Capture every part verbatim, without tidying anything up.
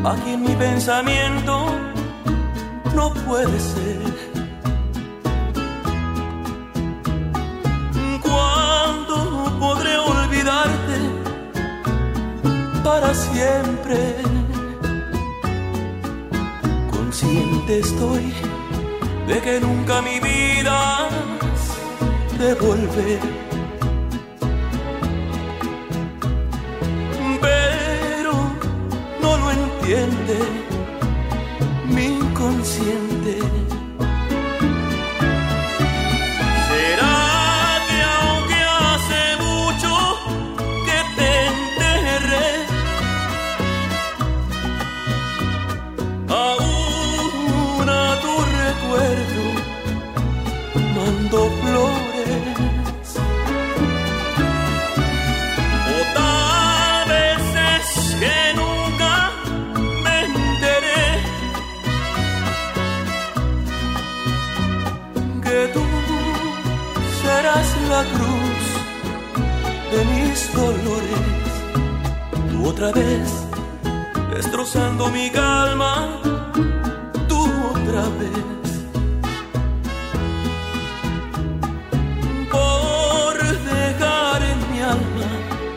aquí en mi pensamiento no puede ser. ¿Cuándo podré olvidarte para siempre? Consciente estoy de que nunca mi vida has de volver. Pero no lo entiende mi inconsciente. ¿Será que aunque hace mucho que te enterré, aún a tu recuerdo mando flores? O tal vez es que nunca me enteré que tú serás la cruz de mis dolores. Tú otra vez destrozando mi calma, tú otra vez por dejar en mi alma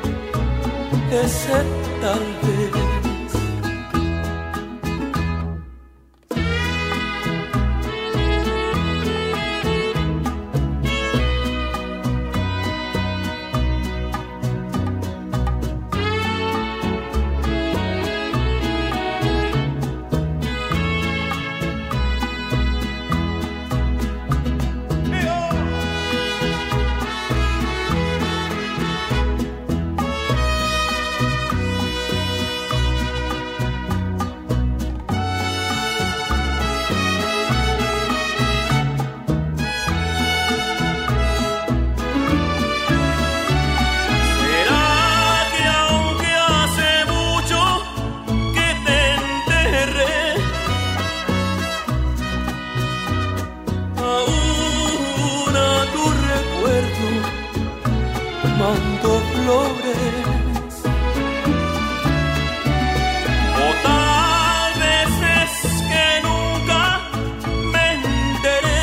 ese tal vez. Mando flores. O tal vez es que nunca me enteré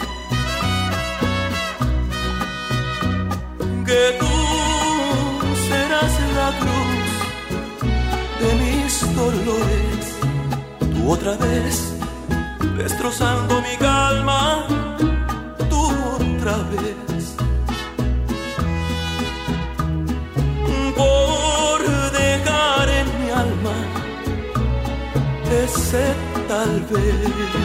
que tú serás la cruz de mis dolores. Tú otra vez destrozando mi calma, tú otra vez por dejar en mi alma ese tal vez.